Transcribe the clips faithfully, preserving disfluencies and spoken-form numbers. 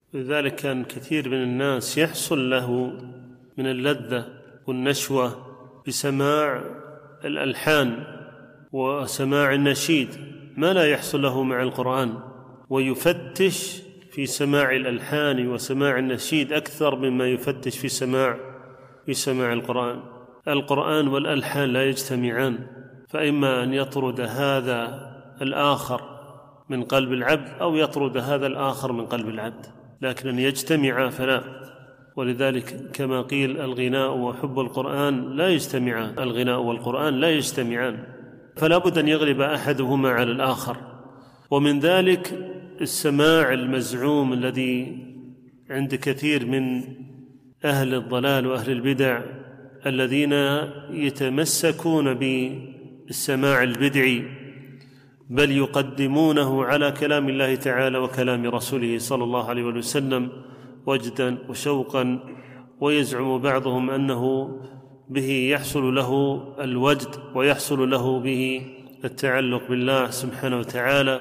لذلك كان كثير من الناس يحصل له من اللذة والنشوة بسماع الألحان وسماع النشيد ما لا يحصل له مع القرآن، ويفتش في سماع الألحان وسماع النشيد أكثر مما يفتش في سماع في سماع القرآن. القرآن والألحان لا يجتمعان، فإما أن يطرد هذا الآخر من قلب العبد أو يطرد هذا الآخر من قلب العبد، لكن أن يجتمعا فلا. ولذلك كما قيل الغناء وحب القرآن لا يجتمعان، الغناء والقرآن لا يجتمعان، فلا بد أن يغلب أحدهما على الآخر. ومن ذلك السماع المزعوم الذي عند كثير من أهل الضلال وأهل البدع الذين يتمسكون بالسماع البدعي، بل يقدمونه على كلام الله تعالى وكلام رسوله صلى الله عليه وسلم وجدا وشوقا، ويزعم بعضهم أنه به يحصل له الوجد ويحصل له به التعلق بالله سبحانه وتعالى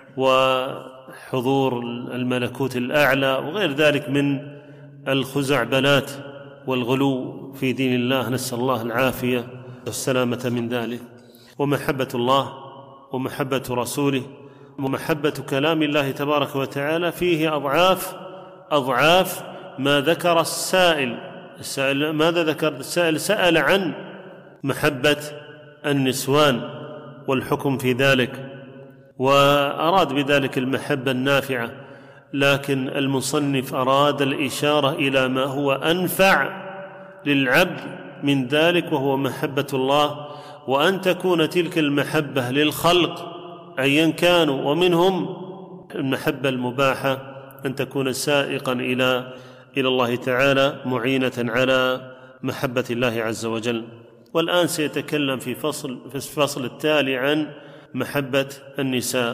وحضور الملكوت الأعلى وغير ذلك من الخزعبلات والغلو في دين الله، نسأل الله العافية والسلامة من ذلك. ومحبة الله ومحبة رسوله ومحبة كلام الله تبارك وتعالى فيه أضعاف أضعاف ما ذكر السائل. السائل ماذا ذكر السائل؟ سأل عن محبة النسوان والحكم في ذلك، وأراد بذلك المحبة النافعة، لكن المصنف أراد الإشارة إلى ما هو أنفع للعبد من ذلك، وهو محبة الله، وأن تكون تلك المحبة للخلق أيا كانوا، ومنهم المحبة المباحة أن تكون سائقا إلى إلى الله تعالى معينة على محبة الله عز وجل. والآن سيتكلم في فصل في الفصل التالي عن محبة النساء.